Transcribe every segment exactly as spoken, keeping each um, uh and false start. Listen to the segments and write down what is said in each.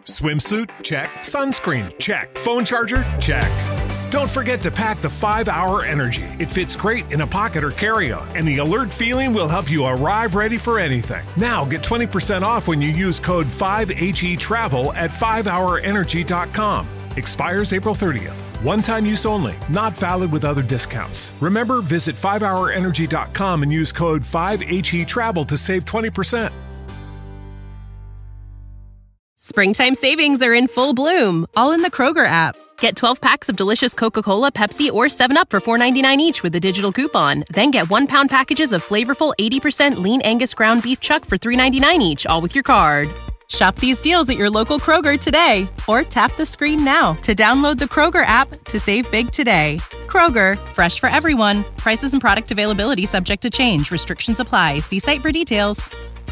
Swimsuit? Check. Sunscreen? Check. Phone charger? Check. Don't forget to pack the five hour Energy. It fits great in a pocket or carry-on, and the alert feeling will help you arrive ready for anything. Now get twenty percent off when you use code five H E travel at five hour energy dot com. Expires April thirtieth. One-time use only. Not valid with other discounts. Remember, visit five hour energy dot com and use code five H E travel to save twenty percent. Springtime savings are in full bloom, all in the Kroger app. Get twelve packs of delicious Coca-Cola, Pepsi, or seven up for four ninety-nine each with a digital coupon. Then get one-pound packages of flavorful eighty percent lean Angus ground beef chuck for three ninety-nine each, all with your card. Shop these deals at your local Kroger today, or tap the screen now to download the Kroger app to save big today. Kroger, fresh for everyone. Prices and product availability subject to change. Restrictions apply. See site for details.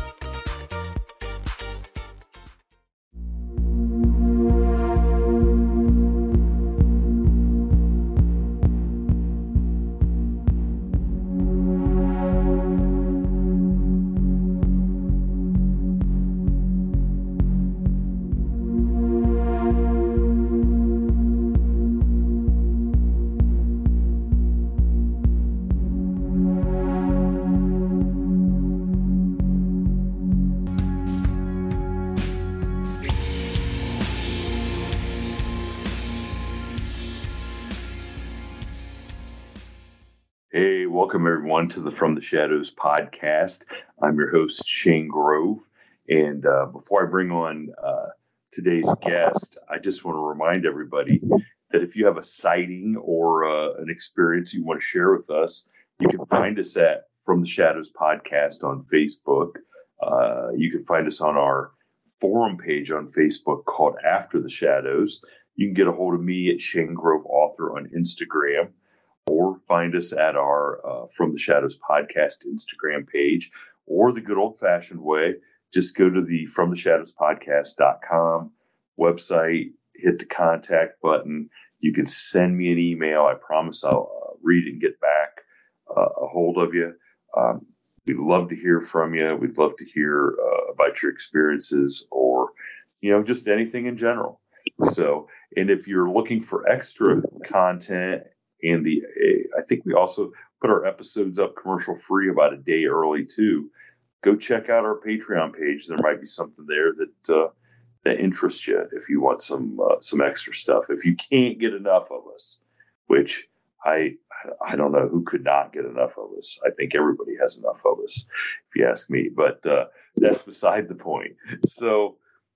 Hey, welcome everyone to the From the Shadows podcast. I'm your host, Shane Grove. And uh, before I bring on uh, today's guest, I just want to remind everybody that if you have a sighting or uh, an experience you want to share with us, you can find us at From the Shadows podcast on Facebook. Uh, you can find us on our forum page on Facebook called After the Shadows. You can get a hold of me at Shane Grove Author on Instagram, or find us at our uh, From the Shadows podcast Instagram page, or the good old-fashioned way, just go to the from the shadows podcast dot com website, hit the contact button. You can send me an email. I promise I'll uh, read and get back uh, a hold of you. Um, we'd love to hear from you. We'd love to hear uh, about your experiences, or, you know, just anything in general. So, and if you're looking for extra content, and the, I think we also put our episodes up commercial free about a day early too. Go check out our Patreon page. There might be something there that uh, that interests you if you want some uh, some extra stuff. If you can't get enough of us, which I I don't know who could not get enough of us. I think everybody has enough of us, if you ask me. But uh, that's beside the point. So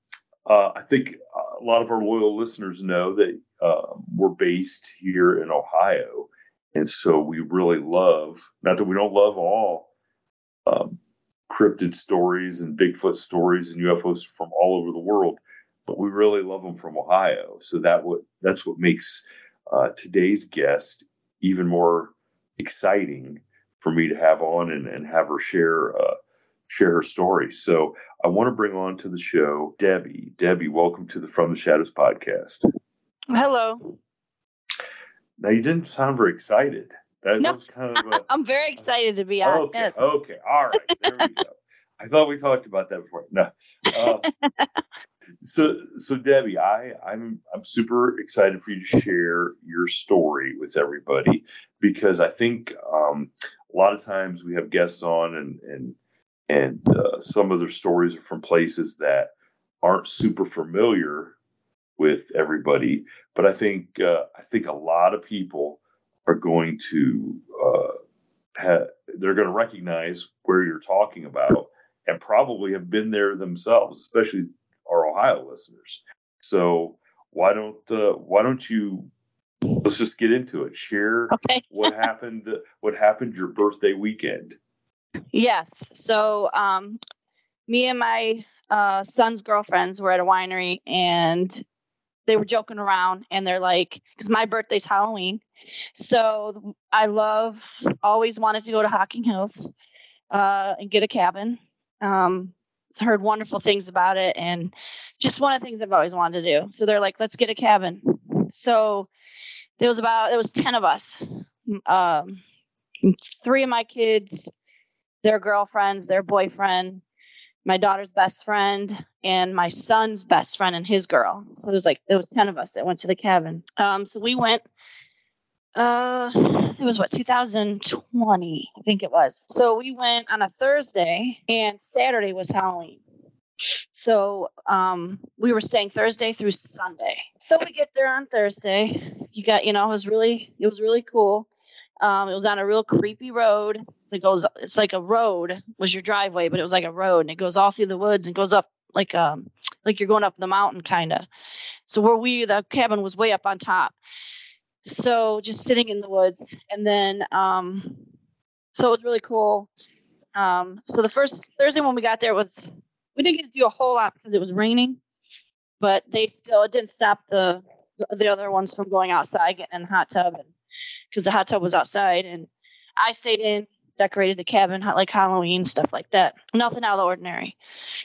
uh, I think a lot of our loyal listeners know that uh, we're based here in Ohio. And so we really love, not that we don't love all um, cryptid stories and Bigfoot stories and U F Os from all over the world, but we really love them from Ohio. So that what that's what makes uh, today's guest even more exciting for me to have on and, and have her share uh, share her story. So I want to bring on to the show Debbie. Debbie, welcome to the From the Shadows podcast. Hello. Now, you didn't sound very excited. That, no. that was kind of a, I'm very excited to be on. Okay, Yes. okay, all right, there we go. I thought we talked about that before. No. Um, so, so Debbie, I, I'm I'm super excited for you to share your story with everybody, because I think um, a lot of times we have guests on, and and and uh, some of their stories are from places that aren't super familiar with everybody. But I think uh, I think a lot of people are going to uh, have, they're going to recognize where you're talking about, and probably have been there themselves, especially our Ohio listeners. So why don't uh, why don't you let's just get into it. Share okay. what happened. What happened your birthday weekend? Yes. So um, me and my uh, son's girlfriends were at a winery, and they were joking around, and they're like, because my birthday's Halloween. So I love, always wanted to go to Hocking Hills uh, and get a cabin. Um, heard wonderful things about it, and just one of the things I've always wanted to do. So they're like, let's get a cabin. So there was about, there was ten of us. Um, three of my kids, their girlfriends, their boyfriend, my daughter's best friend, and my son's best friend and his girl. So there was like, there was ten of us that went to the cabin. Um, so we went, uh, it was what, two thousand twenty, I think it was. So we went on a Thursday and Saturday was Halloween. So um, we were staying Thursday through Sunday. So we get there on Thursday. You got, you know, it was really, it was really cool. Um, it was on a real creepy road. It goes, it's like a road was your driveway, but it was like a road and it goes all through the woods and goes up like, um, like you're going up the mountain kind of. So where we, the cabin was way up on top. So just sitting in the woods. And then, um, so it was really cool. Um, so the first Thursday when we got there was, we didn't get to do a whole lot because it was raining, but they still, it didn't stop the, the other ones from going outside, getting in the hot tub, and because the hot tub was outside, and I stayed in, decorated the cabin like Halloween, stuff like that. Nothing out of the ordinary.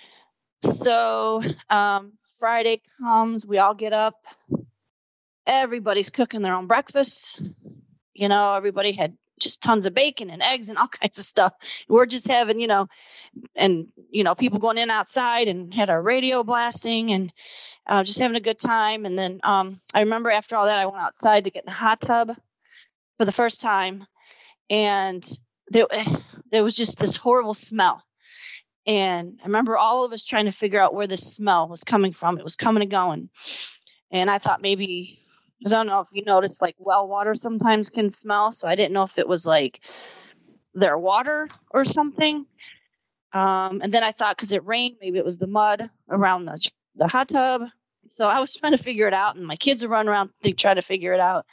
So um, Friday comes, we all get up. Everybody's cooking their own breakfast. You know, everybody had just tons of bacon and eggs and all kinds of stuff. We're just having, you know, and, you know, people going in outside and had our radio blasting and uh, just having a good time. And then um, I remember after all that, I went outside to get in the hot tub for the first time. And there, there was just this horrible smell. And I remember all of us trying to figure out where this smell was coming from. It was coming and going. And I thought maybe, because I don't know if you noticed, like well water sometimes can smell. So I didn't know if it was like their water or something. Um, and then I thought because it rained, maybe it was the mud around the, the hot tub. So I was trying to figure it out. And my kids would run around, they try to figure it out.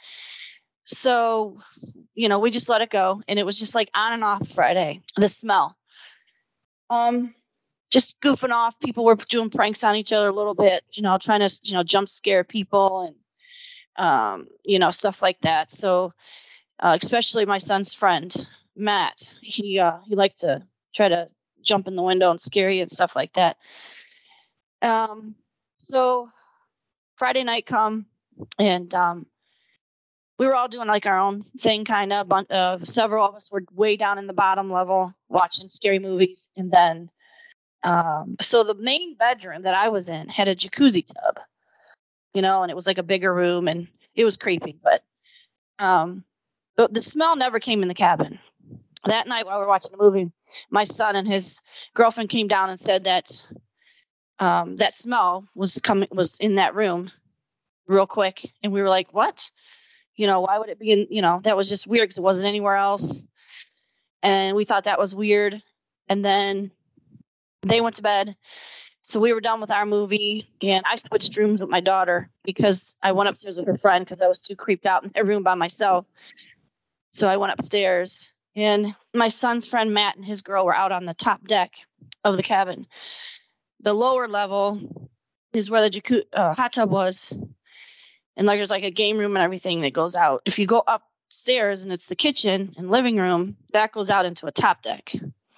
So, you know, we just let it go. And it was just like on and off Friday, the smell. Um, just goofing off. People were doing pranks on each other a little bit, you know, trying to, you know, jump scare people and, um, you know, stuff like that. So, uh, especially my son's friend, Matt, he, uh, he liked to try to jump in the window and scare you and stuff like that. Um, so Friday night come and, um, we were all doing like our own thing, kind of. Uh, several of us were way down in the bottom level watching scary movies. And then, um, so the main bedroom that I was in had a jacuzzi tub, you know, and it was like a bigger room and it was creepy. But um, the, the smell never came in the cabin. That night while we were watching the movie, my son and his girlfriend came down and said that um, that smell was coming, was in that room real quick. And we were like, what? You know, why would it be in, you know, that was just weird because it wasn't anywhere else. And we thought that was weird. And then they went to bed. So we were done with our movie and I switched rooms with my daughter because I went upstairs with her friend because I was too creeped out in that room by myself. So I went upstairs and my son's friend, Matt, and his girl were out on the top deck of the cabin. The lower level is where the jacuzzi, uh, hot tub was. And like there's like a game room and everything that goes out. If you go upstairs and it's the kitchen and living room, that goes out into a top deck.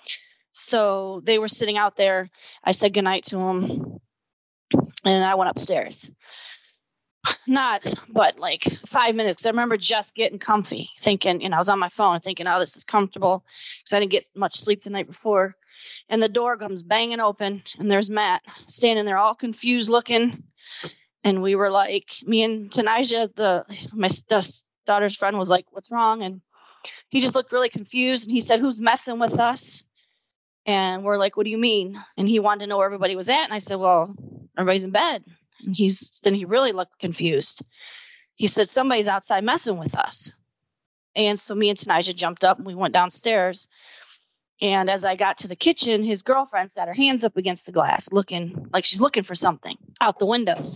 So they were sitting out there. I said goodnight to them and I went upstairs. Not, but like five minutes. I remember just getting comfy, thinking, you know, I was on my phone thinking, oh, this is comfortable because I didn't get much sleep the night before. And the door comes banging open and there's Matt standing there all confused looking. And we were like, me and Tanija, the my daughter's friend, was like, what's wrong? And he just looked really confused. And he said, who's messing with us? And we're like, what do you mean? And he wanted to know where everybody was at. And I said, well, everybody's in bed. And he's then he really looked confused. He said, somebody's outside messing with us. And so me and Tanija jumped up and we went downstairs. And as I got to the kitchen, his girlfriend's got her hands up against the glass, looking like she's looking for something out the windows.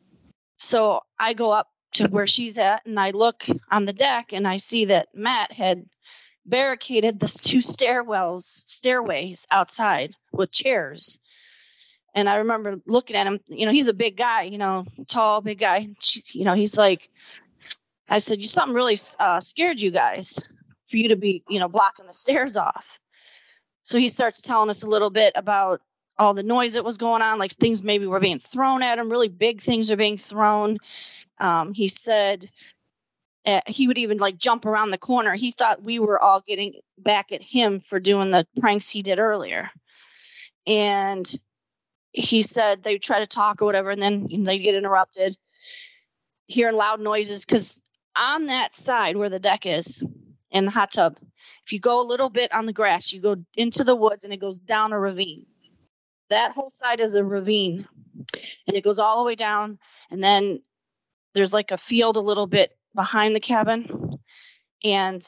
So I go up to where she's at and I look on the deck and I see that Matt had barricaded the two stairwells, stairways outside with chairs. And I remember looking at him, you know, he's a big guy, you know, tall, big guy. She, you know, he's like, I said, you something really uh, scared you guys for you to be, you know, blocking the stairs off. So he starts telling us a little bit about all the noise that was going on, like things maybe were being thrown at him, really big things are being thrown. Um, he said uh, he would even like jump around the corner. He thought we were all getting back at him for doing the pranks he did earlier. And he said they try to talk or whatever, and then they get interrupted, hearing loud noises. Because on that side where the deck is in the hot tub, if you go a little bit on the grass, you go into the woods and it goes down a ravine. That whole side is a ravine, and it goes all the way down. And then there's like a field a little bit behind the cabin, and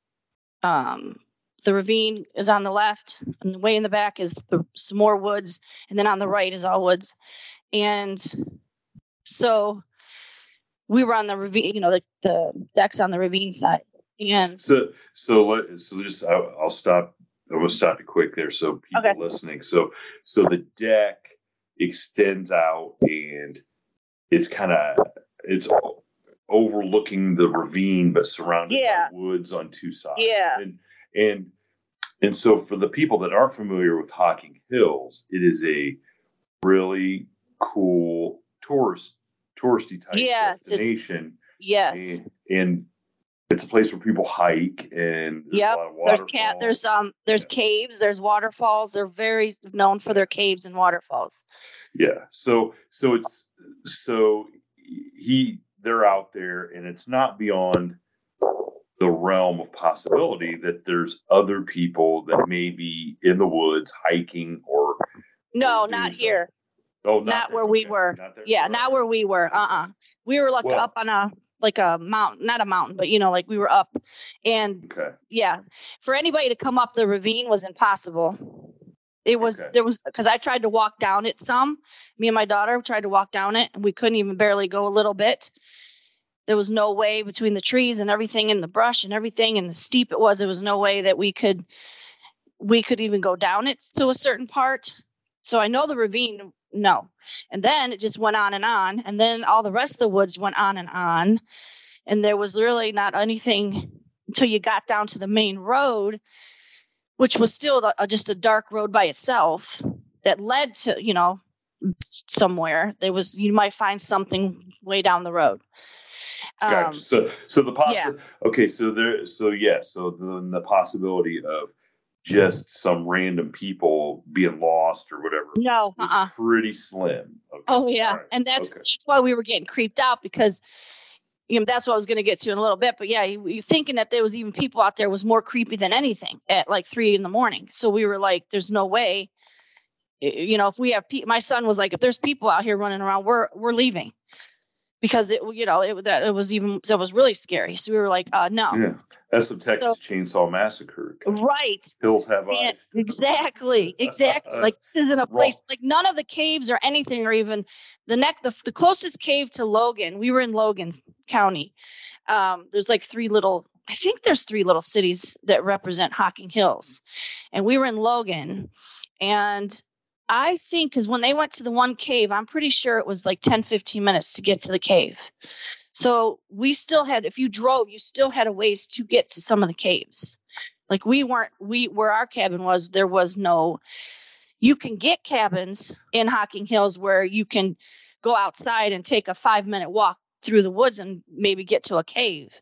um, the ravine is on the left, and way in the back is the, some more woods, and then on the right is all woods. And so we were on the ravine, you know, the, the deck's on the ravine side. And so, so let so just I'll, I'll stop. I will stop you quick there, so people Okay. listening. So, so the deck extends out, and it's kind of it's overlooking the ravine, but surrounded Yeah. by woods on two sides. Yeah. And and and so for the people that aren't familiar with Hocking Hills, it is a really cool tourist touristy type Yes, it's- destination. yes. And, and it's a place where people hike, and there's Yep. a lot of There's waterfalls. cat. There's um. There's Yeah. caves. There's waterfalls. They're very known for their caves and waterfalls. Yeah. So so it's so he they're out there, and it's not beyond the realm of possibility that there's other people that may be in the woods hiking or No, or doing not something. here. Oh, Not there. where we Okay. were. Not there. Yeah, All not right. where we were. Uh uh We were like Well- up on a like a mountain, not a mountain, but you know, like we were up. And Okay. yeah, for anybody to come up the ravine was impossible. It was Okay. there was because I tried to walk down it some. Me and my daughter tried to walk down it, and we couldn't even barely go a little bit. There was no way between the trees and everything and the brush and everything and the steep it was. There was no way that we could we could even go down it to a certain part. So I know the ravine, no. And then it just went on and on. And then all the rest of the woods went on and on. And there was really not anything until you got down to the main road, which was still a, just a dark road by itself that led to, you know, somewhere. There was, you might find something way down the road. Gotcha. Um, So, so the possi- yeah. Okay, so there, so yeah, so then the possibility of just some random people being lost or whatever no, was uh-uh. pretty slim. Okay. Oh yeah, All right. and that's Okay. that's why we were getting creeped out, because you know that's what I was going to get to in a little bit. But yeah, you, you thinking that there was even people out there was more creepy than anything at like three in the morning. So we were like, "There's no way." Y- You know, if we have pe- my son was like, "If there's people out here running around, we're we're leaving," because it you know it that it was even that was really scary. So we were like, "Uh, no." Yeah, that's some Texas Chainsaw Massacre. Right. Hills have Yeah, eyes. exactly, exactly. Like this isn't a place. Like none of the caves or anything, or even the neck. The, the closest cave to Logan. We were in Logan County. Um, there's like three little. I think there's three little cities that represent Hocking Hills, and we were in Logan. And I think because when they went to the one cave, I'm pretty sure it was like ten, fifteen minutes to get to the cave. So we still had, if you drove, you still had a ways to get to some of the caves. Like we weren't, we, where our cabin was, there was no, you can get cabins in Hocking Hills where you can go outside and take a five minute walk through the woods and maybe get to a cave.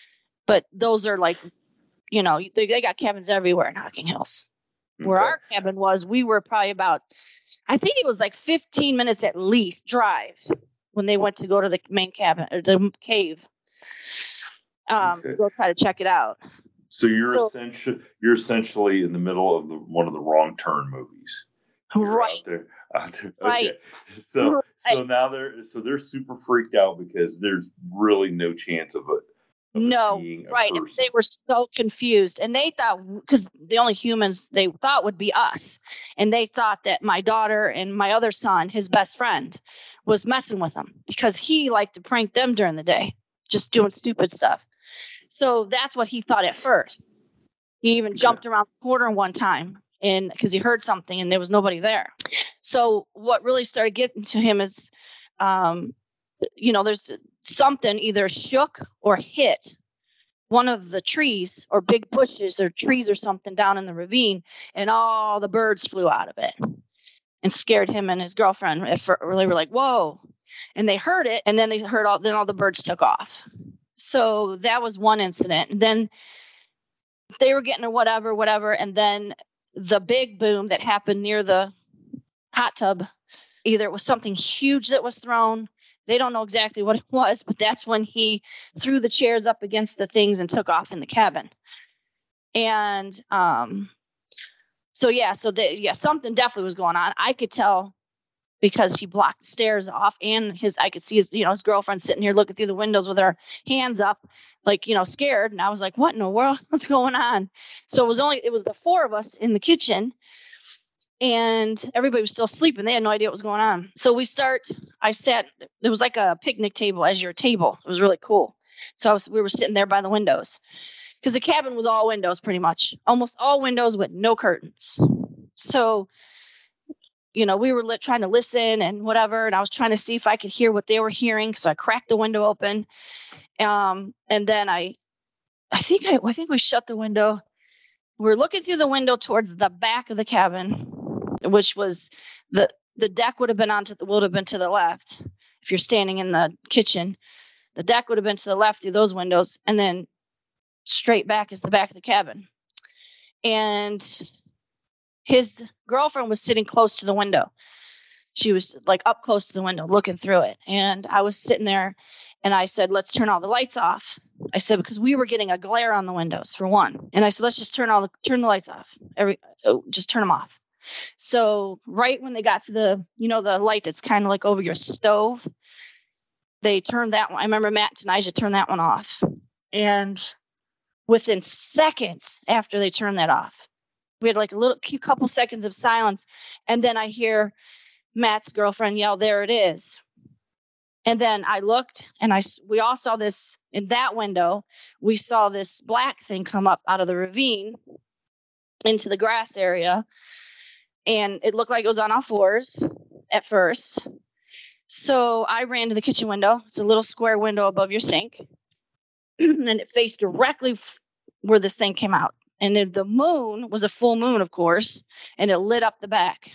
But those are like, you know, they, they got cabins everywhere in Hocking Hills. Where Okay. our cabin was, we were probably about, I think it was like fifteen minutes at least drive when they went to go to the main cabin or the cave. Um, Okay. Go try to check it out. So you're So- essentially you're essentially in the middle of the one of the Wrong Turn movies. You're Right. Out there, out there. Okay. Right. So so Right. now they're so they're super freaked out because there's really no chance of it. of it No, being a right. And person. they were so confused. And they thought, because the only humans they thought would be us. And they thought that my daughter and my other son, his best friend, was messing with them because he liked to prank them during the day, just doing stupid stuff. So that's what he thought at first. He even Okay. jumped around the corner one time and because he heard something and there was nobody there. So what really started getting to him is, um, you know, there's something either shook or hit one of the trees or big bushes or trees or something down in the ravine, and all the birds flew out of it and scared him and his girlfriend. At fir- They were like, "Whoa!" And they heard it, and then they heard all. Then all the birds took off. So that was one incident. And then they were getting a whatever, whatever, and then the big boom that happened near the hot tub either it was something huge that was thrown. They don't know exactly what it was, but that's when he threw the chairs up against the things and took off in the cabin. And um, so, yeah, so the, yeah, something definitely was going on. I could tell because he blocked the stairs off, and his, I could see his, you know, his girlfriend sitting here looking through the windows with her hands up, like, you know, scared. And I was like, what in the world? What's going on? So it was only, it was the four of us in the kitchen, and everybody was still sleeping. They had no idea what was going on. So we start, I sat, there was like a picnic table as your table. It was really cool. So I was, we were sitting there by the windows because the cabin was all windows, pretty much almost all windows with no curtains. So, you know, we were li- trying to listen and whatever. And I was trying to see if I could hear what they were hearing. So I cracked the window open. Um, and then I, I think I, I think we shut the window. We were looking through the window towards the back of the cabin, which was the, the deck would have been onto the, would have been to the left. If you're standing in the kitchen, the deck would have been to the left through those windows. And then straight back is the back of the cabin. And his girlfriend was sitting close to the window. She was like up close to the window looking through it. And I was sitting there and I said, let's turn all the lights off. I said, because we were getting a glare on the windows for one. And I said, let's just turn all the, turn the lights off. Every, oh, just turn them off. So right when they got to the, you know, the light that's kind of like over your stove, they turned that one. I remember Matt and Nija turned that one off. And within seconds after they turned that off, we had like a little a couple seconds of silence. And then I hear Matt's girlfriend yell, there it is. And then I looked and I, we all saw this in that window. We saw this black thing come up out of the ravine into the grass area. And it looked like it was on all fours at first. So I ran to the kitchen window. It's a little square window above your sink. And it faced directly f- where this thing came out. And then the moon was a full moon, of course, and it lit up the back.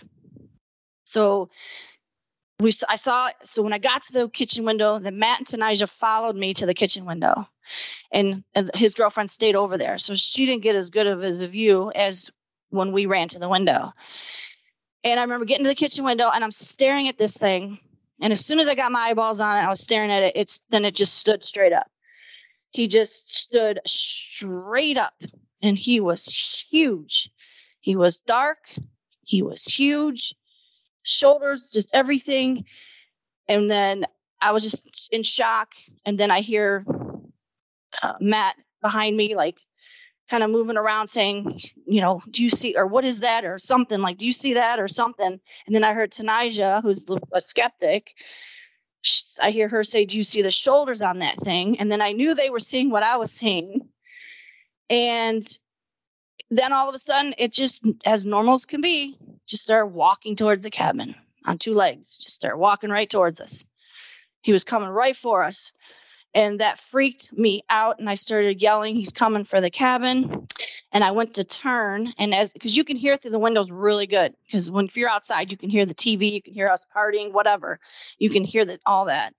So we, I saw, so when I got to the kitchen window, then Matt and Tanija followed me to the kitchen window, and, and his girlfriend stayed over there. So she didn't get as good of as a view as when we ran to the window. And I remember getting to the kitchen window and I'm staring at this thing. And as soon as I got my eyeballs on it, I was staring at it. It's then it just stood straight up. He just stood straight up. And he was huge. He was dark. He was huge. Shoulders, just everything. And then I was just in shock. And then I hear uh, Matt behind me, like kind of moving around saying, you know, do you see, or what is that? Or something like, do you see that? Or something. And then I heard Tanija, who's a skeptic. I hear her say, do you see the shoulders on that thing? And then I knew they were seeing what I was seeing. And then all of a sudden, it just, as normal as can be, just started walking towards the cabin on two legs. Just started walking right towards us. He was coming right for us. And that freaked me out. And I started yelling, he's coming for the cabin. And I went to turn. And as, because you can hear through the windows really good. Because when if you're outside, you can hear the T V, you can hear us partying, whatever. You can hear that, all that.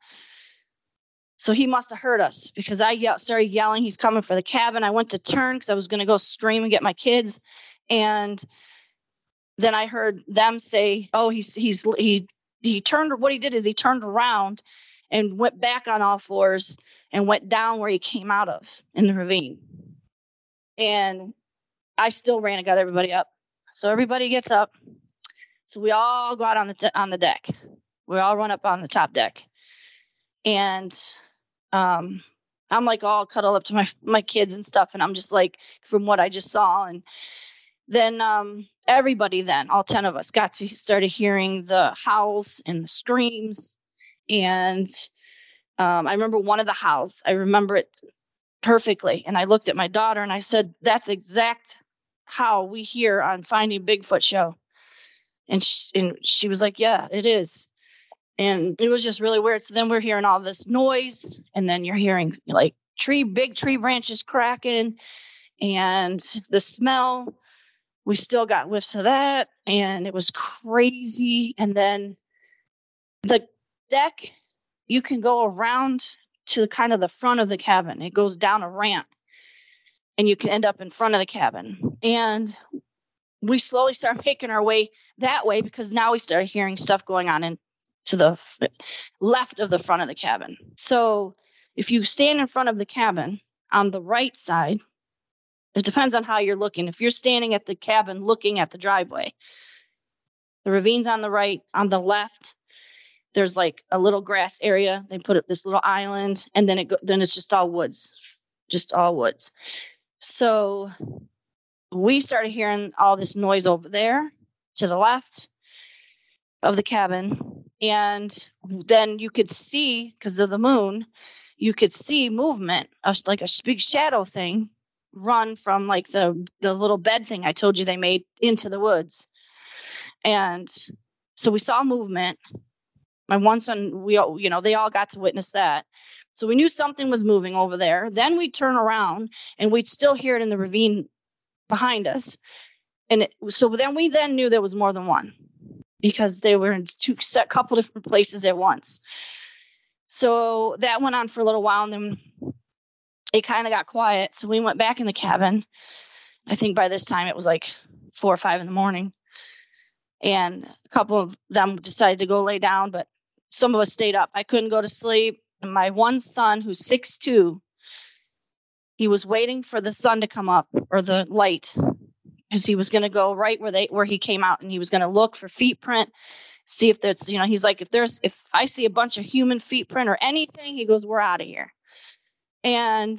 So he must have heard us because I yell, started yelling, he's coming for the cabin. I went to turn because I was going to go scream and get my kids. And then I heard them say, oh, he's, he's, he, he turned, what he did is he turned around and went back on all fours and went down where he came out of in the ravine. And I still ran and got everybody up. So everybody gets up. So we all go out on the, t- on the deck. We all run up on the top deck. And um, I'm like all cuddled up to my my kids and stuff. And I'm just like, from what I just saw. And then um, everybody then, all ten of us, got to started hearing the howls and the screams. And um, I remember one of the howls. I remember it perfectly. And I looked at my daughter and I said, that's exact how we hear on Finding Bigfoot show. And she, and she was like, yeah, it is. And it was just really weird. So then we're hearing all this noise, and then you're hearing like tree, big tree branches cracking, and the smell. We still got whiffs of that, and it was crazy. And then the deck, you can go around to kind of the front of the cabin. It goes down a ramp, and you can end up in front of the cabin. And we slowly start making our way that way because now we started hearing stuff going on in to the f- left of the front of the cabin. So if you stand in front of the cabin on the right side, it depends on how you're looking. If you're standing at the cabin looking at the driveway, the ravine's on the right. On the left, there's like a little grass area. They put up this little island, and then it go, then it's just all woods, just all woods. So we started hearing all this noise over there to the left of the cabin. And then you could see, because of the moon, you could see movement, a, like a big shadow thing run from like the, the little bed thing I told you they made into the woods. And so we saw movement. My one son, we all, you know, they all got to witness that. So we knew something was moving over there. Then we'd turn around and we'd still hear it in the ravine behind us. And it, so then we then knew there was more than one, because they were in two set couple different places at once. So that went on for a little while, and then it kind of got quiet. So we went back in the cabin. I think by this time it was like four or five in the morning. And a couple of them decided to go lay down, but some of us stayed up. I couldn't go to sleep. And my one son, who's six two, he was waiting for the sun to come up, or the light, because he was going to go right where they where he came out, and he was going to look for feet print, see if there's, you know, he's like, if there's if I see a bunch of human feet print or anything, he goes, we're out of here. And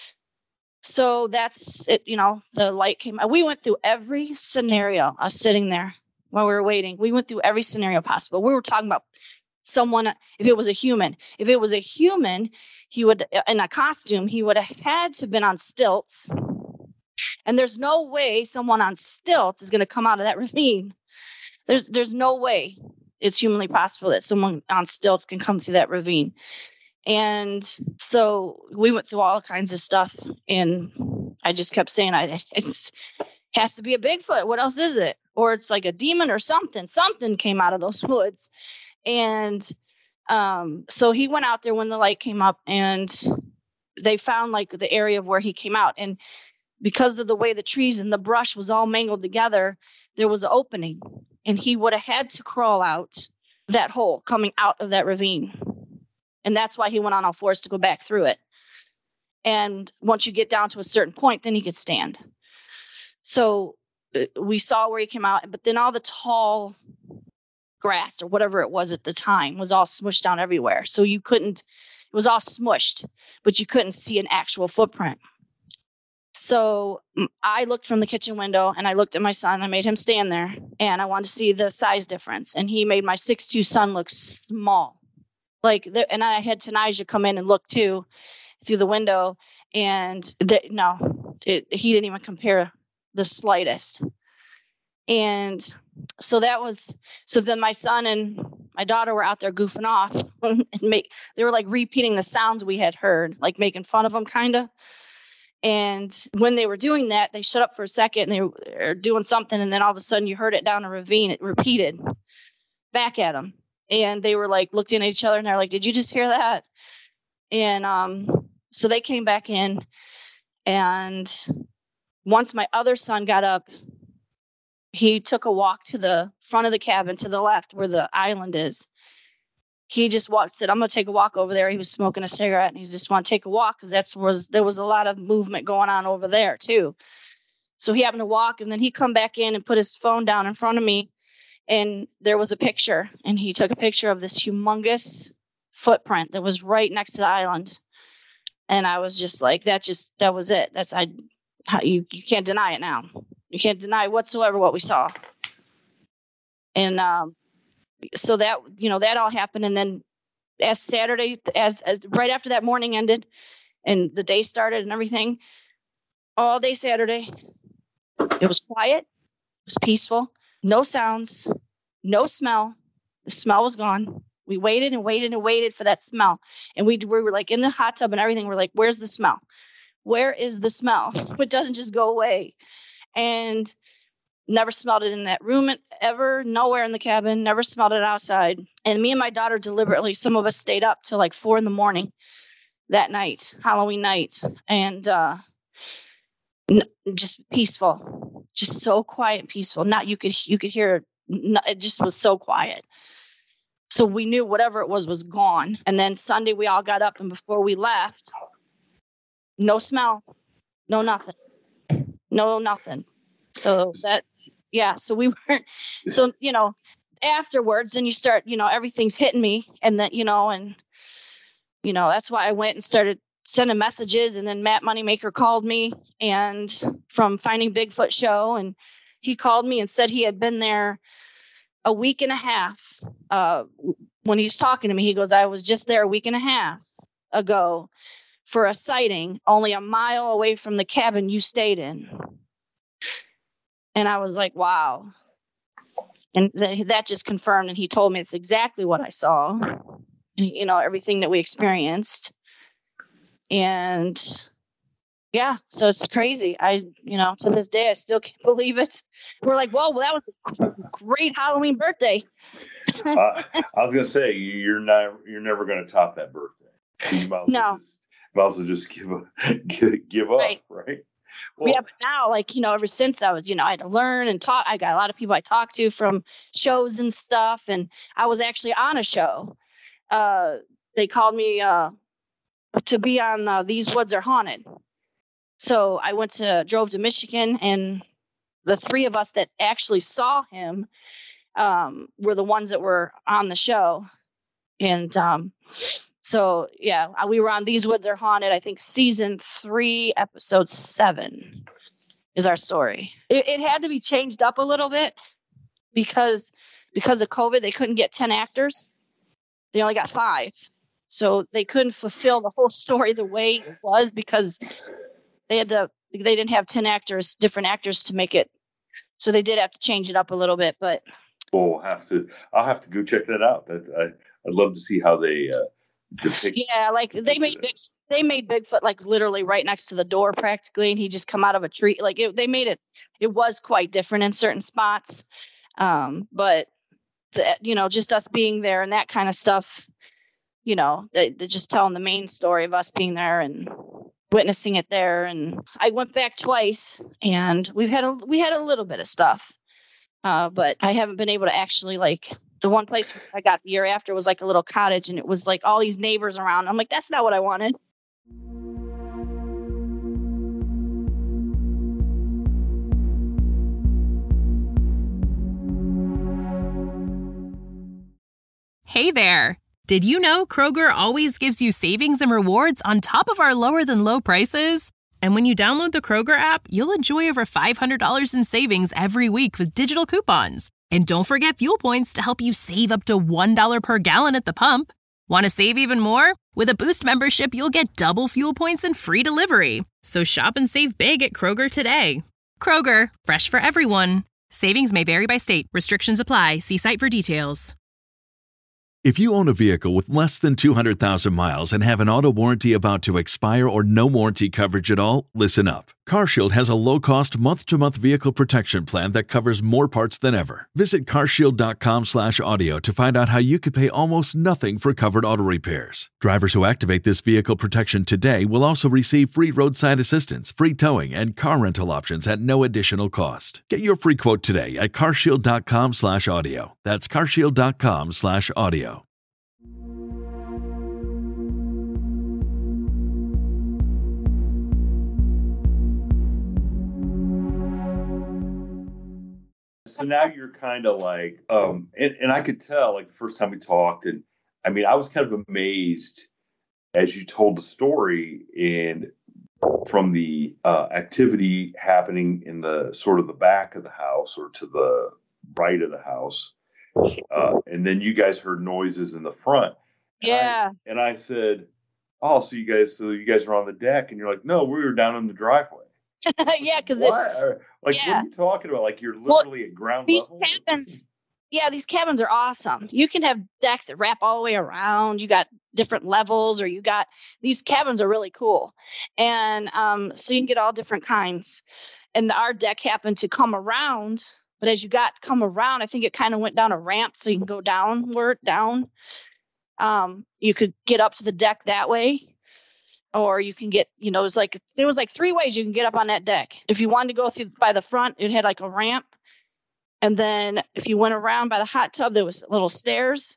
so that's it. You know, the light came out. We went through every scenario. I was sitting there while we were waiting. We went through every scenario possible. We were talking about someone, if it was a human, if it was a human, he would, in a costume, he would have had to have been on stilts. And there's no way someone on stilts is going to come out of that ravine. There's, there's no way it's humanly possible that someone on stilts can come through that ravine. And so we went through all kinds of stuff, and I just kept saying, I, it has to be a Bigfoot. What else is it? Or it's like a demon or something. Something came out of those woods. And um, so he went out there when the light came up, and they found like the area of where he came out. And because of the way the trees and the brush was all mangled together, there was an opening, and he would have had to crawl out that hole coming out of that ravine. And that's why he went on all fours to go back through it. And once you get down to a certain point, then he could stand. So uh, we saw where he came out, but then all the tall grass or whatever it was at the time was all smushed down everywhere. So you couldn't, it was all smushed, but you couldn't see an actual footprint. So I looked from the kitchen window, and I looked at my son. I made him stand there, and I wanted to see the size difference. And he made my six two son look small. Like, there, and I had Tanija come in and look too through the window, and the, no, it, he didn't even compare the slightest. And so that was, so then my son and my daughter were out there goofing off and make, they were like repeating the sounds we had heard, like making fun of them kind of. And when they were doing that, they shut up for a second, and they were doing something. And then all of a sudden you heard it down a ravine. It repeated back at them. And they were like looking at each other, and they're like, did you just hear that? And um, so they came back in. And once my other son got up, he took a walk to the front of the cabin to the left where the island is. He just walked, said, I'm going to take a walk over there. He was smoking a cigarette, and he just want to take a walk because that's was there was a lot of movement going on over there too. So he happened to walk, and then he come back in and put his phone down in front of me, and there was a picture, and he took a picture of this humongous footprint that was right next to the island. And I was just like, that just, that was it. That's, I, you, you can't deny it now. You can't deny whatsoever what we saw. And, um, so that, you know, that all happened. And then as Saturday, as, as right after that morning ended and the day started and everything, all day Saturday, it was quiet. It was peaceful. No sounds, no smell. The smell was gone. We waited and waited and waited for that smell. And we, we were like in the hot tub and everything. We're like, where's the smell? Where is the smell? It doesn't just go away. And never smelled it in that room ever, nowhere in the cabin, never smelled it outside. And me and my daughter deliberately, some of us stayed up till like four in the morning that night, Halloween night. And uh, n- just peaceful, just so quiet and peaceful. Not, you could, you could hear, it just was so quiet. So we knew whatever it was was gone. And then Sunday we all got up, and before we left, no smell, no nothing, no nothing. So that, yeah, so we weren't, so, you know, afterwards, then you start, you know, everything's hitting me. And then, you know, and, you know, that's why I went and started sending messages. And then Matt Moneymaker called me and from Finding Bigfoot show. And he called me and said he had been there a week and a half. Uh, when he was talking to me, he goes, I was just there a week and a half ago for a sighting only a mile away from the cabin you stayed in. And I was like, wow. And th- that just confirmed. And he told me it's exactly what I saw, you know, everything that we experienced. And yeah, so it's crazy. I, you know, to this day, I still can't believe it. We're like, whoa, well, that was a great Halloween birthday. uh, I was gonna say you're not, you're never gonna top that birthday. You might as well No. just, might as well just give up, give, give up, Right. right? Well, Yeah, but now, like, you know, ever since I was, you know, I had to learn and talk. I got a lot of people I talked to from shows and stuff. And I was actually on a show. Uh, they called me uh, to be on uh, These Woods Are Haunted. So I went to, drove to Michigan, and the three of us that actually saw him um, were the ones that were on the show. And um, so, yeah, we were on These Woods Are Haunted, I think season three, episode seven is our story. It, it had to be changed up a little bit because because of COVID, they couldn't get ten actors. They only got five. So they couldn't fulfill the whole story the way it was because they had to, they didn't have ten actors, different actors to make it. So they did have to change it up a little bit, but we'll have to, I'll have to go check that out. That I, I'd love to see how they uh, depict. yeah, like they made big, they made Bigfoot like literally right next to the door practically, and he just come out of a tree. Like it, they made it, it was quite different in certain spots. Um, but the, you know, just us being there and that kind of stuff, you know, they, they're just telling the main story of us being there and witnessing it there. And I went back twice, and we've had a, we had a little bit of stuff, uh, but I haven't been able to actually, like, the one place I got the year after was like a little cottage, and it was like all these neighbors around. I'm like, that's not what I wanted. Hey there! Did you know Kroger always gives you savings and rewards on top of our lower than low prices? And when you download the Kroger app, you'll enjoy over five hundred dollars in savings every week with digital coupons. And don't forget fuel points to help you save up to one dollar per gallon at the pump. Want to save even more? With a Boost membership, you'll get double fuel points and free delivery. So shop and save big at Kroger today. Kroger, fresh for everyone. Savings may vary by state. Restrictions apply. See site for details. If you own a vehicle with less than two hundred thousand miles and have an auto warranty about to expire or no warranty coverage at all, listen up. CarShield has a low-cost month-to-month vehicle protection plan that covers more parts than ever. Visit carshield.com slash audio to find out how you could pay almost nothing for covered auto repairs. Drivers who activate this vehicle protection today will also receive free roadside assistance, free towing, and car rental options at no additional cost. Get your free quote today at carshield.com slash audio. That's carshield.com slash audio. So now you're kind of like, um, and, and I could tell, like the first time we talked, and I mean, I was kind of amazed as you told the story, and from the uh, activity happening in the sort of the back of the house or to the right of the house, uh, and then you guys heard noises in the front. And Yeah. I, and I said, "Oh, so you guys, so you guys are on the deck?" And you're like, "No, we were down in the driveway." Yeah, because What? Or, like, yeah. what are you talking about? Like, you're Well, literally at ground these level? cabins, yeah, these cabins are awesome. You can have decks that wrap all the way around. You got different levels, or you got these cabins are really cool. And um, so you can get all different kinds. And our deck happened to come around, but as you got to come around, I think it kind of went down a ramp, so you can go downward, down. Um, you could get up to the deck that way. Or you can get, you know, it was like, there was like three ways you can get up on that deck. If you wanted to go through by the front, it had like a ramp. And then if you went around by the hot tub, there was little stairs.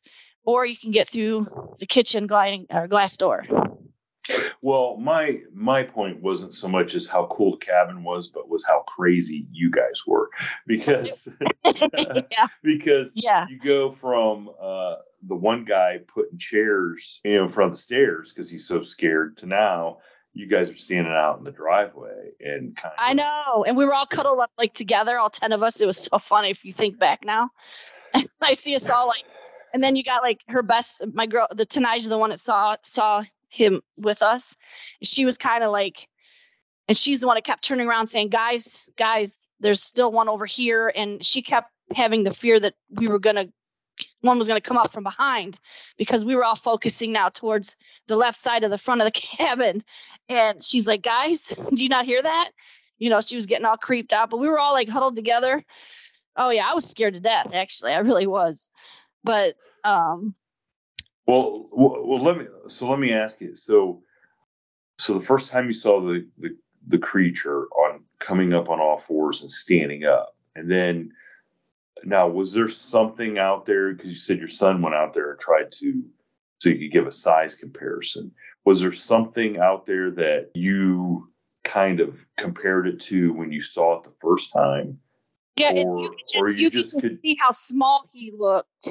or you can get through the kitchen gliding or glass door. Well, my my point wasn't so much as how cool the cabin was, but was how crazy you guys were, because yeah. because yeah. you go from uh, the one guy putting chairs, you know, in front of the stairs because he's so scared, to now you guys are standing out in the driveway and kind of. I know, and we were all cuddled up like together, all ten of us. It was so funny if you think back now. I see us all like, and then you got like her best, my girl, the Tanija, the one that saw saw him with us. She was kind of like, and she's the one that kept turning around saying, guys, guys, there's still one over here. And she kept having the fear that we were going to, one was going to come up from behind, because we were all focusing now towards the left side of the front of the cabin. And she's like, guys, do you not hear that? You know, she was getting all creeped out, but we were all like huddled together. Oh yeah. I was scared to death. Actually, I really was. But, um, Well, well, well, let me. So let me ask you. So, so the first time you saw the, the the creature on coming up on all fours and standing up, and then now was there something out there? Because you said your son went out there and tried to, so you could give a size comparison. Was there something out there that you kind of compared it to when you saw it the first time? Yeah, or, you, just, or you, you just could could see how small he looked.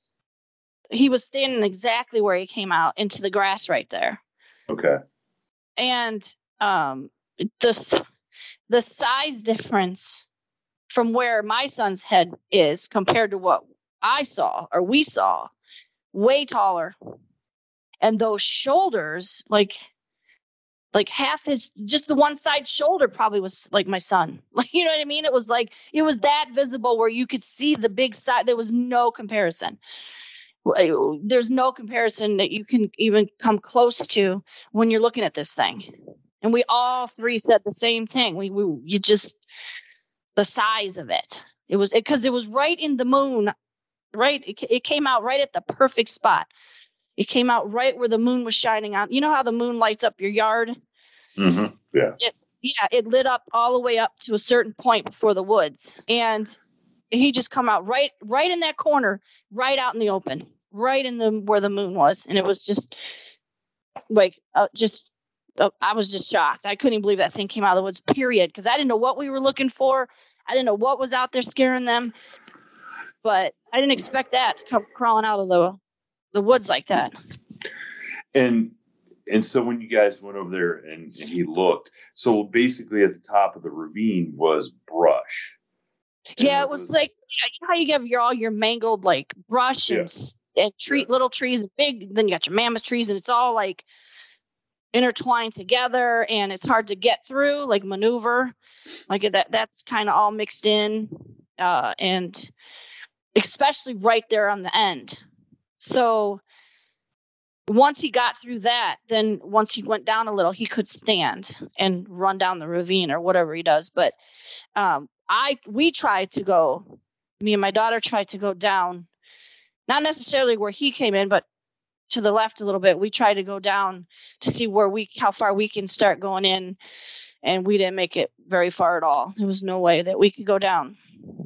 He was standing exactly where he came out into the grass right there. Okay. And um, the, the size difference from where my son's head is compared to what I saw or we saw, way taller. And those shoulders, like, like half his, just the one side shoulder probably was like my son. Like, you know what I mean? It was like, it was that visible where you could see the big side. There was no comparison. There's no comparison that you can even come close to when you're looking at this thing. And we all three said the same thing. We, we you just, the size of it. It was because it, it was right in the moon, right? It, it came out right at the perfect spot. It came out right where the moon was shining on. You know how the moon lights up your yard? Mm-hmm. Yeah. It, yeah, it lit up all the way up to a certain point before the woods. And he just come out right, right in that corner, right out in the open, right in the where the moon was. And it was just like, uh, just, uh, I was just shocked. I couldn't even believe that thing came out of the woods, period. Because I didn't know what we were looking for. I didn't know what was out there scaring them. But I didn't expect that to come crawling out of the the woods like that. And and so when you guys went over there and, and he looked, so basically at the top of the ravine was brush. Yeah, it was, was like, you know how you have your all your mangled like brush and yeah. and tree yeah. little trees and big, then you got your mammoth trees, and it's all like intertwined together, and it's hard to get through, like maneuver, like that. That's kind of all mixed in, uh, and especially right there on the end. So once he got through that, then once he went down a little, he could stand and run down the ravine or whatever he does. But um, I we tried to go, me and my daughter tried to go down, not necessarily where he came in, but to the left a little bit. We tried to go down to see where we, how far we can start going in. And we didn't make it very far at all. There was no way that we could go down.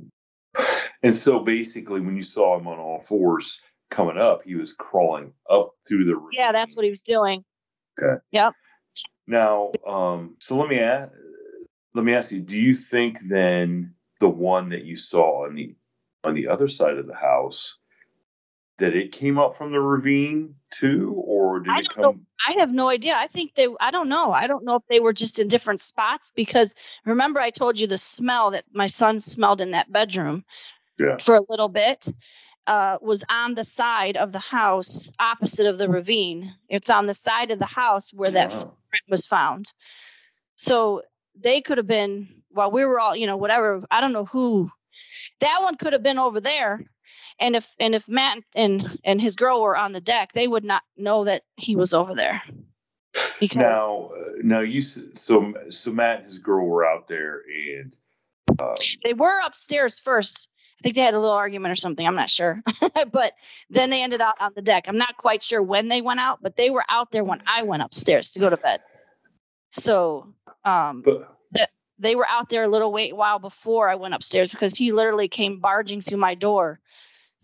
And so basically when you saw him on all fours coming up, he was crawling up through the ravine. Yeah, that's what he was doing. Okay. Yep. Now, um, so let me ask, let me ask you, do you think then the one that you saw on the on the other side of the house, that it came up from the ravine too, or did I it don't come? know. I have no idea. I think they, I don't know. I don't know if they were just in different spots, because remember I told you the smell that my son smelled in that bedroom yeah. for a little bit uh, was on the side of the house opposite of the ravine. It's on the side of the house where that wow. footprint was found. So they could have been, while we were all, you know, whatever, I don't know who, that one could have been over there. And if and if Matt and, and his girl were on the deck, they would not know that he was over there. Because now, uh, now you so so Matt and his girl were out there, and um, they were upstairs first. I think they had a little argument or something. I'm not sure, but then they ended up on the deck. I'm not quite sure when they went out, but they were out there when I went upstairs to go to bed. So um, but, the, they were out there a little wait while before I went upstairs, because he literally came barging through my door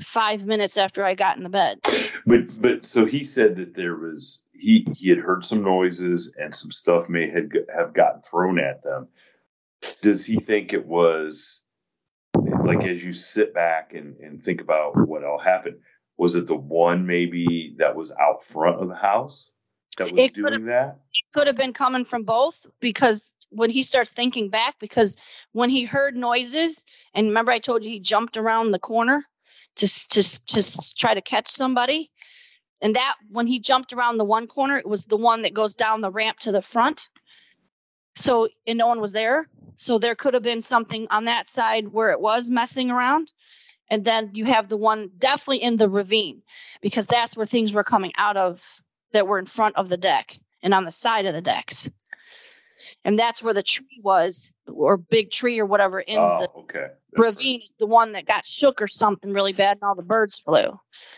five minutes after I got in the bed. But but so he said that there was he he had heard some noises and some stuff may had have gotten thrown at them. Does he think it was like, as you sit back and, and think about what all happened, was it the one maybe that was out front of the house that was It doing that? It could have been coming from both, because when he starts thinking back, because when he heard noises, and remember I told you he jumped around the corner to to to try to catch somebody, and that when he jumped around the one corner, it was the one that goes down the ramp to the front. So, and no one was there. So there could have been something on that side where it was messing around. And then you have the one definitely in the ravine, because that's where things were coming out of that were in front of the deck and on the side of the decks. And that's where the tree was, or big tree or whatever in oh, the okay. ravine right. is the one that got shook or something really bad and all the birds flew.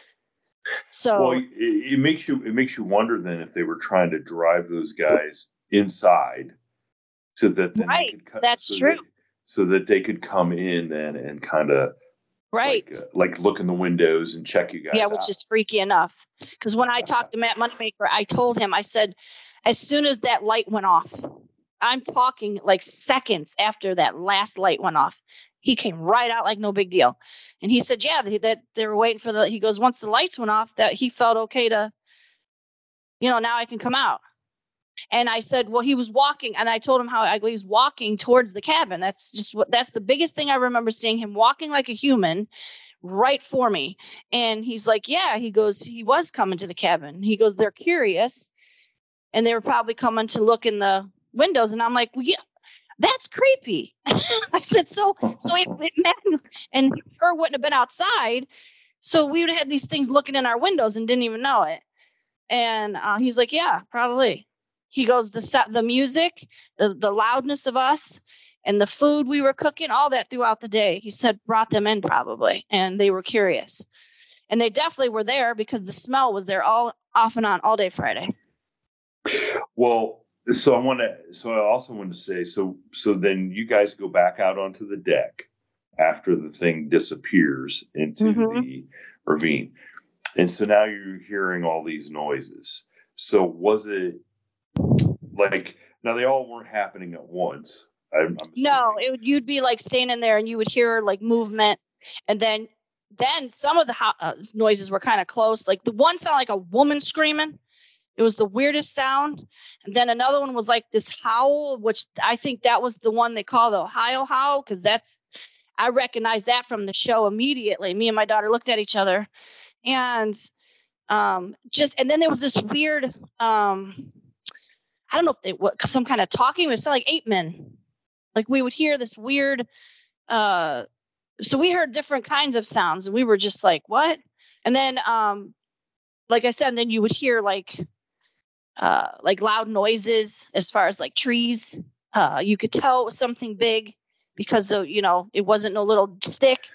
So well, it, it makes you it makes you wonder then if they were trying to drive those guys inside so that then right. they could cut, that's so true. That, so that they could come in then and kind of right like, uh, like look in the windows and check you guys yeah, out. which is freaky enough. Because when I talked to Matt Moneymaker, I told him, I said, as soon as that light went off, I'm talking like seconds after that last light went off, he came right out like no big deal. And he said, yeah, that, that they were waiting for the, he goes, once the lights went off, that he felt okay to, you know, now I can come out. And I said, well, he was walking, and I told him how I go, he's walking towards the cabin. That's just what, that's the biggest thing I remember seeing, him walking like a human right for me. And he's like, yeah, he goes, he was coming to the cabin. He goes, they're curious, and they were probably coming to look in the windows. And I'm like, well, yeah, that's creepy. I said, so, so if, if Matt and her wouldn't have been outside, so we would have had these things looking in our windows and didn't even know it. And uh, he's like, yeah, probably. He goes, the set, the music, the, the loudness of us, and the food we were cooking, all that throughout the day, he said, brought them in probably. And they were curious. And they definitely were there because the smell was there all off and on all day Friday. Well, so I want to, so I also want to say, so, so then you guys go back out onto the deck after the thing disappears into mm-hmm. the ravine. And so now you're hearing all these noises. So was it like, now they all weren't happening at once? I'm, I'm no, it would, you'd be like standing there and you would hear like movement. And then, then some of the ho- uh, noises were kind of close. Like the one sounded like a woman screaming. It was the weirdest sound. And then another one was like this howl, which I think that was the one they call the Ohio howl. Cause that's, I recognized that from the show immediately. Me and my daughter looked at each other and um, just, and then there was this weird, um, I don't know if they what some kind of talking. It was like ape men. Like we would hear this weird. Uh, so we heard different kinds of sounds, and we were just like, "What?" And then, um, like I said, then you would hear like, uh, like loud noises as far as like trees. Uh, you could tell it was something big because of, you know, it wasn't no little stick.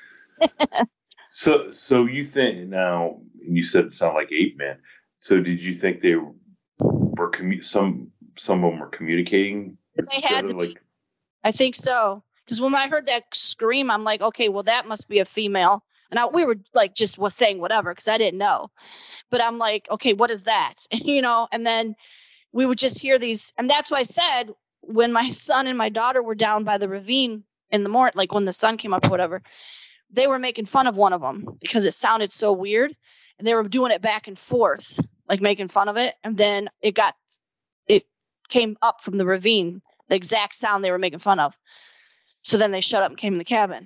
so, so you think now? You said it sounded like ape men. So did you think they were commu- some? Some of them were communicating. They had to like, be. I think so. Because when I heard that scream, I'm like, okay, well, that must be a female. And I, we were like, just was saying whatever, because I didn't know. But I'm like, okay, what is that? And, you know, and then we would just hear these. And that's why I said when my son and my daughter were down by the ravine in the morning, like when the sun came up or whatever, they were making fun of one of them because it sounded so weird. And they were doing it back and forth, like making fun of it. And then it got, it came up from the ravine, the exact sound they were making fun of. So then they shut up and came in the cabin.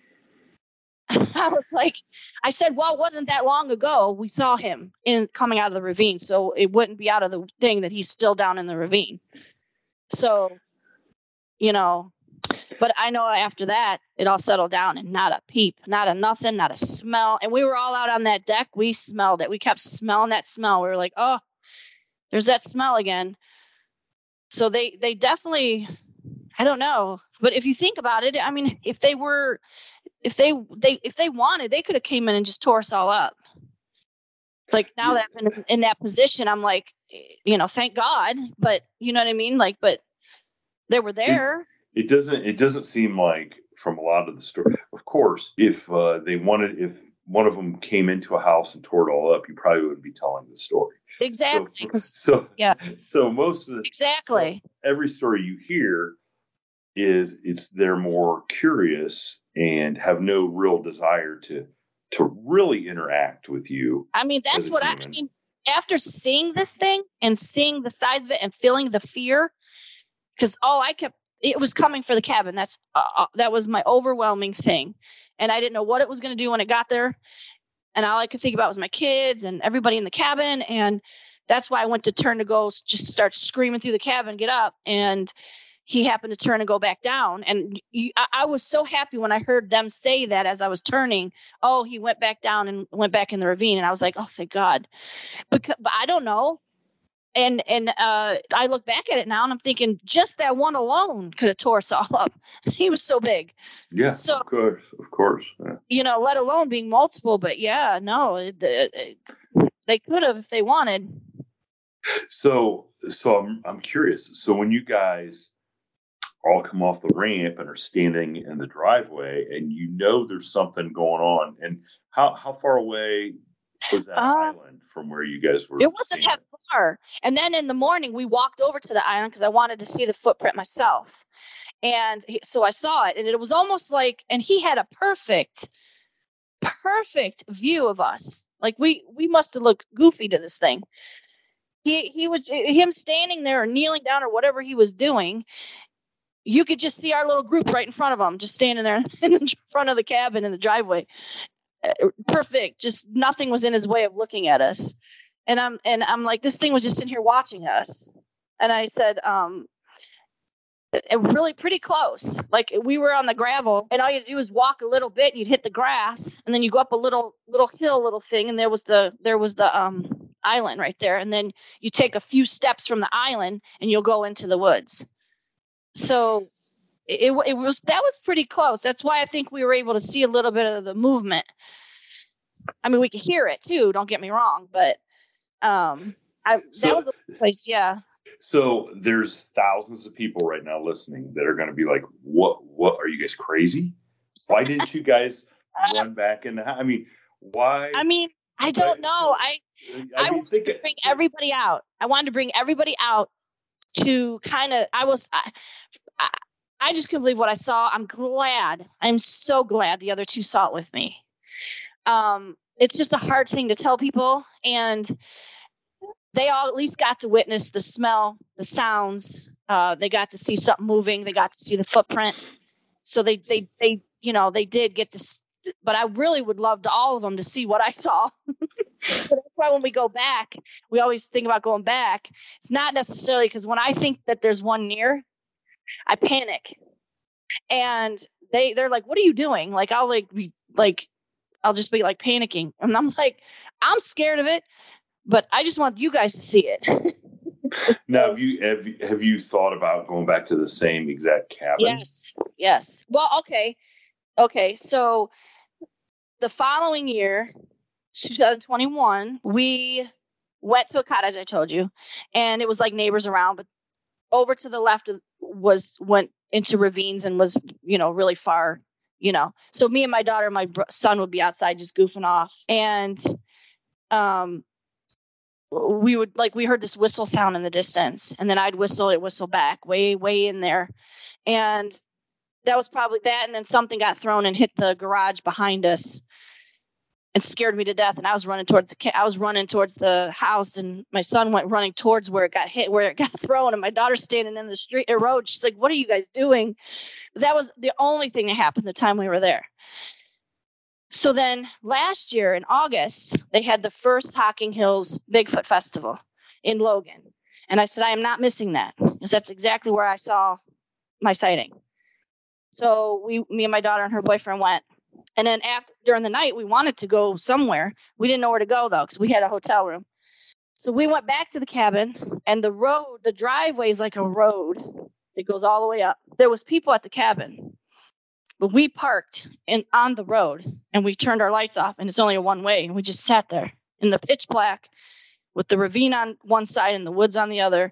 I was like, I said, well, it wasn't that long ago we saw him in coming out of the ravine. So it wouldn't be out of the thing that he's still down in the ravine. So, you know, but I know after that, it all settled down and not a peep, not a nothing, not a smell. And we were all out on that deck. We smelled it. We kept smelling that smell. We were like, oh, there's that smell again. So they, they definitely, I don't know. But if you think about it, I mean, if they were, if they, they, if they wanted, they could have came in and just tore us all up. Like now that I'm in, in that position, I'm like, you know, thank God. But you know what I mean? Like, but they were there. It, it doesn't, it doesn't seem like from a lot of the story, of course, if uh, they wanted, if, one of them came into a house and tore it all up, you probably wouldn't be telling the story. Exactly. So, so yeah. So most of the Exactly. So every story you hear is it's they're more curious and have no real desire to to really interact with you. I mean, that's what human. I, I mean. After seeing this thing and seeing the size of it and feeling the fear, because all I kept, it was coming for the cabin. That's uh, that was my overwhelming thing, and I didn't know what it was going to do when it got there. And all I could think about was my kids and everybody in the cabin, and that's why I went to turn to go just start screaming through the cabin, get up, and he happened to turn and go back down. And you, I, I was so happy when I heard them say that as I was turning, oh, he went back down and went back in the ravine. And I was like, oh, thank God. Because, but I don't know. And and uh, I look back at it now and I'm thinking just that one alone could have tore us all up. He was so big. Yeah, so, of course, of course. Yeah. You know, let alone being multiple. But yeah, no, it, it, they could have if they wanted. So, so I'm I'm curious. So when you guys all come off the ramp and are standing in the driveway, and you know there's something going on, and how how far away was that uh, island from where you guys were? It wasn't standing? That far. And then in the morning, we walked over to the island because I wanted to see the footprint myself. And he, so I saw it, and it was almost like, and he had a perfect, perfect view of us. Like we we must have looked goofy to this thing. He he was him standing there or kneeling down or whatever he was doing. You could just see our little group right in front of him, just standing there in the front of the cabin in the driveway. Perfect. Just nothing was in his way of looking at us. And I'm and I'm like, this thing was just in here watching us. And I said, um, it, really pretty close. Like we were on the gravel, and all you do is walk a little bit, and you'd hit the grass, and then you go up a little little hill, little thing, and there was the there was the um island right there. And then you take a few steps from the island, and you'll go into the woods. So it, it was that was pretty close. That's why I think we were able to see a little bit of the movement. I mean, we could hear it too. Don't get me wrong, but um, I so, that was a place. Yeah. So there's thousands of people right now listening that are going to be like, "What? What are you guys crazy? Why didn't you guys run back in the house? I mean, why?" I mean, I don't know. I I, I wanted to it, bring everybody out. I wanted to bring everybody out. To kind of, I was, I, I, I just couldn't believe what I saw. I'm glad. I'm so glad the other two saw it with me. Um, it's just a hard thing to tell people, and they all at least got to witness the smell, the sounds. Uh, they got to see something moving. They got to see the footprint. So they, they, they, you know, they did get to. But I really would love to all of them to see what I saw. So that's why when we go back, we always think about going back. It's not necessarily because when I think that there's one near, I panic. And they, they're like, what are you doing? Like, I'll like be like, I'll just be like panicking. And I'm like, I'm scared of it, but I just want you guys to see it. So, now, have you, have, have you thought about going back to the same exact cabin? Yes. Yes. Well, okay. Okay. So the following year, twenty twenty-one, we went to a cottage, I told you, and it was like neighbors around, but over to the left was went into ravines and was, you know, really far, you know. So me and my daughter and my son would be outside just goofing off. And um, we would like, we heard this whistle sound in the distance, and then I'd whistle, it whistle back way, way in there. And that was probably that. And then something got thrown and hit the garage behind us and scared me to death. And I was running towards the, I was running towards the house, and my son went running towards where it got hit, where it got thrown. And my daughter's standing in the street, a road. She's like, what are you guys doing? But that was the only thing that happened the time we were there. So then last year in August, they had the first Hocking Hills Bigfoot Festival in Logan. And I said, I am not missing that, because that's exactly where I saw my sighting. So we, me and my daughter and her boyfriend went. And then after, during the night, we wanted to go somewhere. We didn't know where to go, though, because we had a hotel room. So we went back to the cabin, and the road, the driveway is like a road. It goes all the way up. There was people at the cabin, but we parked in on the road, and we turned our lights off, and it's only a one way. And we just sat there in the pitch black with the ravine on one side and the woods on the other.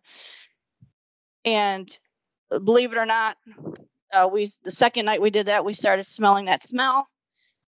And believe it or not, uh, we the second night we did that, we started smelling that smell.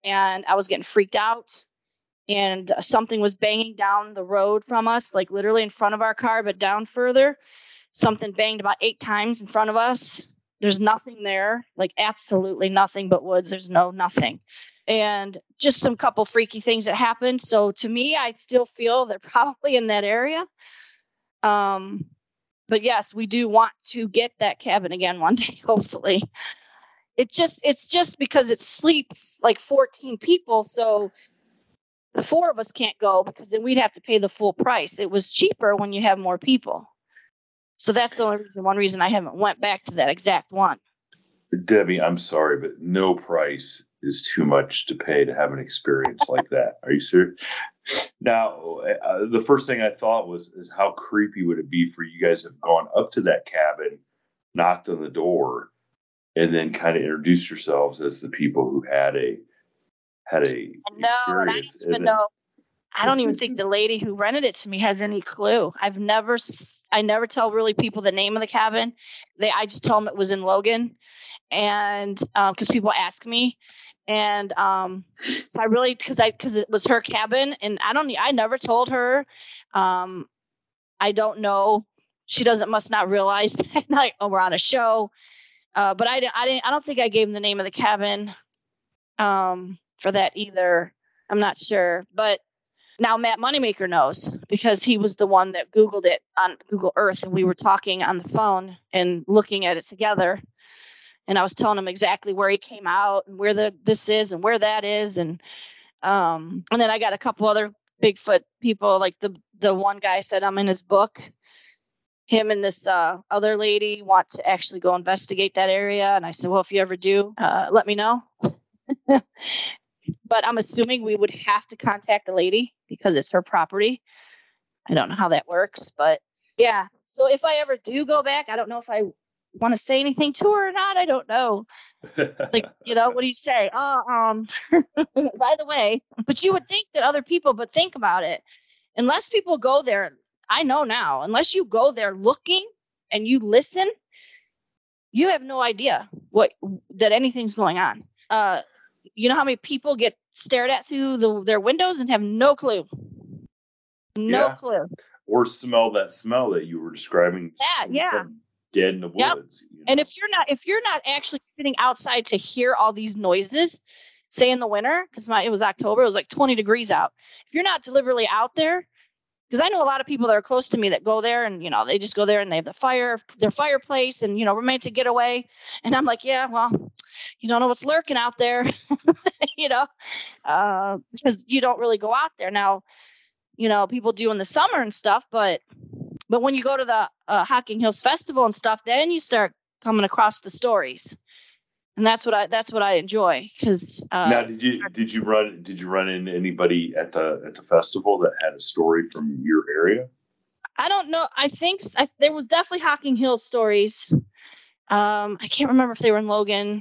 and I was getting freaked out, and something was banging down the road from us, like literally in front of our car, but down further. Something banged about eight times in front of us. There's nothing there, like absolutely nothing but woods. There's no nothing. And just some couple freaky things that happened. So to me, I still feel they're probably in that area. Um, but yes, we do want to get that cabin again one day, hopefully. It just, it's just because it sleeps like fourteen people. So the four of us can't go because then we'd have to pay the full price. It was cheaper when you have more people. So that's the only reason, one reason I haven't went back to that exact one. Debbie, I'm sorry, but no price is too much to pay to have an experience like that. Are you serious? Now, uh, the first thing I thought was, is how creepy would it be for you guys to have gone up to that cabin, knocked on the door, and then kind of introduced yourselves as the people who had a had a no, experience. And I don't even and then, know. I don't even think the lady who rented it to me has any clue. I've never, I never tell really people the name of the cabin. They, I just tell them it was in Logan, and because um, people ask me, and um, so I really, because I, because it was her cabin, and I don't, I never told her. Um, I don't know. She doesn't, must not realize that like, oh, we're on a show. Uh, but I, I didn't, I don't think I gave him the name of the cabin um, for that either. I'm not sure, but. Now, Matt Moneymaker knows because he was the one that Googled it on Google Earth, and we were talking on the phone and looking at it together. And I was telling him exactly where he came out and where the this is and where that is. And um, and then I got a couple other Bigfoot people, like the the one guy said I'm in his book. Him and this uh, other lady want to actually go investigate that area. And I said, well, if you ever do, uh, let me know. But I'm assuming we would have to contact the lady because it's her property. I don't know how that works, but yeah. So if I ever do go back, I don't know if I want to say anything to her or not. I don't know. Like, you know, what do you say? Oh, um, by the way, but you would think that other people, but think about it. Unless people go there, I know now, unless you go there looking and you listen, you have no idea what, that anything's going on. Uh, You know how many people get stared at through the, their windows and have no clue? No yeah. clue. Or smell that smell that you were describing. Yeah, yeah. Dead in the yep. woods. You know? And if you're not, if you're not actually sitting outside to hear all these noises, say in the winter, because my it was October, it was like twenty degrees out. If you're not deliberately out there, because I know a lot of people that are close to me that go there and, you know, they just go there and they have the fire, their fireplace and, you know, romantic getaway. And I'm like, yeah, well, you don't know what's lurking out there, you know, uh, because you don't really go out there. Now, you know, people do in the summer and stuff, but but when you go to the uh, Hocking Hills Festival and stuff, then you start coming across the stories. And that's what I that's what I enjoy because uh, now did you did you run did you run into anybody at the at the festival that had a story from your area? I don't know. I think I, there was definitely Hocking Hills stories. Um, I can't remember if they were in Logan.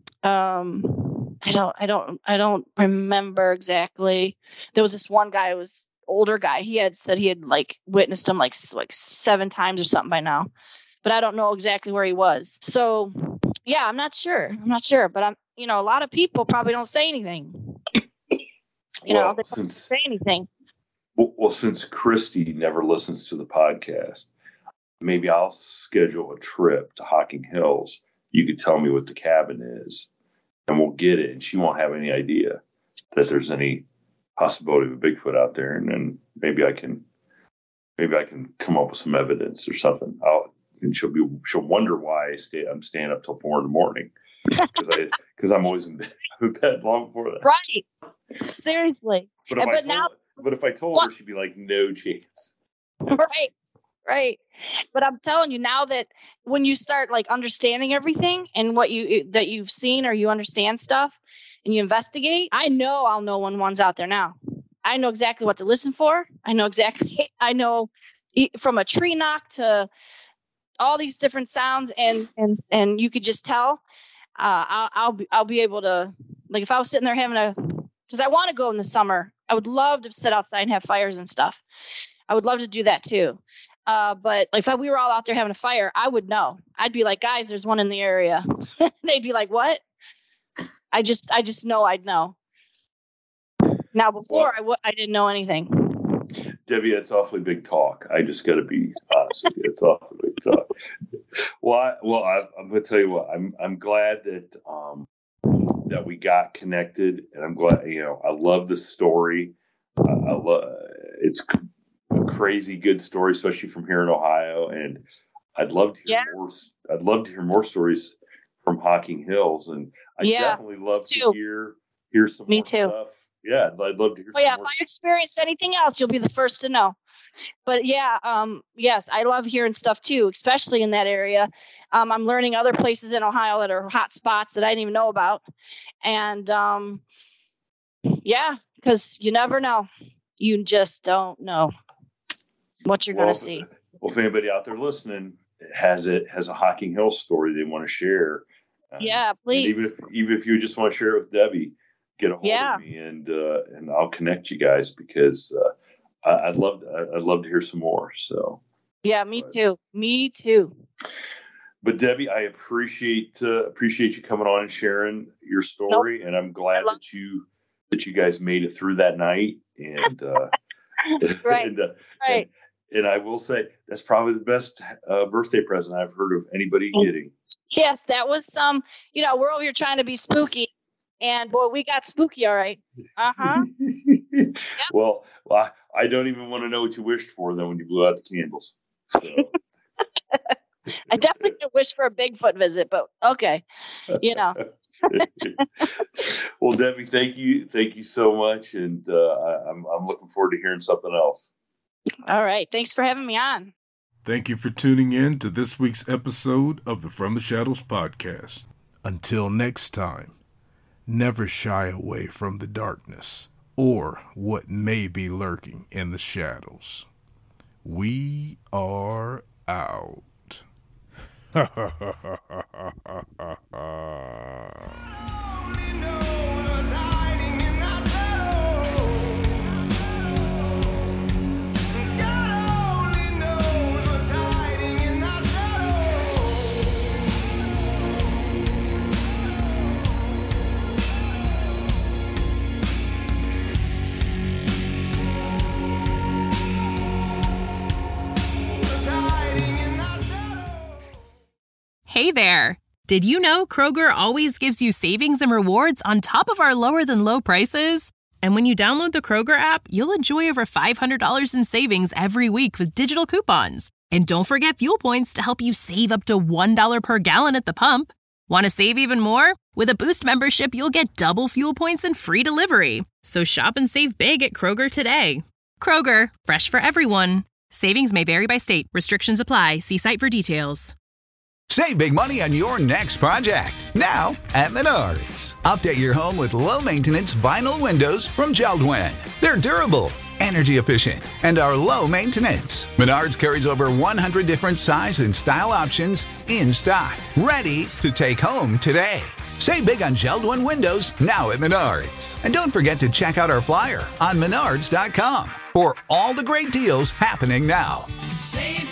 Um, I don't I don't I don't remember exactly. There was this one guy who was older guy. He had said he had like witnessed them like like seven times or something by now, but I don't know exactly where he was. So. Yeah, I'm not sure. I'm not sure, but I'm, you know, a lot of people probably don't say anything. You well, know, they since, don't say anything. Well, well, since Christy never listens to the podcast, maybe I'll schedule a trip to Hocking Hills. You could tell me what the cabin is, and we'll get it, and she won't have any idea that there's any possibility of a Bigfoot out there, and then maybe I can, maybe I can come up with some evidence or something. I'll. And she'll be she'll wonder why I stay I'm staying up till four in the morning because I because I'm always in bed, in bed long before that. Right. Seriously. But if, and, I, but told, now, but if I told what? her, she'd be like, no chance. Right. Right. But I'm telling you now that when you start like understanding everything and what you that you've seen or you understand stuff and you investigate, I know I'll know when one's out there now. I know exactly what to listen for. I know exactly. I know from a tree knock to all these different sounds, and and and you could just tell. Uh, I'll I'll be I'll be able to, like, if I was sitting there having a, because I want to go in the summer. I would love to sit outside and have fires and stuff. I would love to do that too. Uh, but like if I, we were all out there having a fire, I would know. I'd be like, guys, there's one in the area. They'd be like, what? I just I just know I'd know. Now, before Well, I w- I didn't know anything. Debbie, that's awfully big talk. I just got to be honest with you. It's awfully big talk. Well, I, well, I, I'm going to tell you what. I'm I'm glad that um, that we got connected, and I'm glad. You know, I love the story. I, I love it's a crazy good story, especially from here in Ohio. And I'd love to hear Yeah. more. I'd love to hear more stories from Hocking Hills, and I Yeah, definitely love too. to hear hear some Me more too. stuff. Yeah, I'd, I'd love to hear. Oh some yeah, if more I experience anything else, you'll be the first to know. But yeah, um, yes, I love hearing stuff too, especially in that area. Um, I'm learning other places in Ohio that are hot spots that I didn't even know about. And um, yeah, because you never know. You just don't know what you're well, going to see. Well, if anybody out there listening has it has a Hocking Hills story they want to share, uh, Yeah, and please. even if even if you just want to share it with Debbie, get a hold Yeah. of me and uh, and I'll connect you guys because uh, I, I'd love to, I'd love to hear some more. So Yeah, me but, too. Me too. But Debbie, I appreciate uh, appreciate you coming on and sharing your story, and I'm glad love- that you that you guys made it through that night. And uh, Right. and, uh, Right. and, and I will say that's probably the best uh, birthday present I've heard of anybody Mm. getting. Yes, that was some, um, you know, we're over here trying to be spooky. And boy, we got spooky, all right. Uh-huh. Well, well I, I don't even want to know what you wished for then when you blew out the candles. So. I definitely didn't wish for a Bigfoot visit, but okay. You know. Well, Debbie, thank you. Thank you so much. And uh, I, I'm, I'm looking forward to hearing something else. All right. Thanks for having me on. Thank you for tuning in to this week's episode of the From the Shadows podcast. Until next time, never shy away from the darkness or what may be lurking in the shadows. We are out. Ha ha ha ha ha ha ha. Hey there! Did you know Kroger always gives you savings and rewards on top of our lower-than-low prices? And when you download the Kroger app, you'll enjoy over five hundred dollars in savings every week with digital coupons. And don't forget fuel points to help you save up to one dollar per gallon at the pump. Want to save even more? With a Boost membership, you'll get double fuel points and free delivery. So shop and save big at Kroger today. Kroger, fresh for everyone. Savings may vary by state. Restrictions apply. See site for details. Save big money on your next project, now at Menards. Update your home with low-maintenance vinyl windows from Jeld-Wen. They're durable, energy efficient, and are low maintenance. Menards carries over one hundred different size and style options in stock, ready to take home today. Save big on Jeld-Wen windows now at Menards. And don't forget to check out our flyer on menards dot com for all the great deals happening now. Save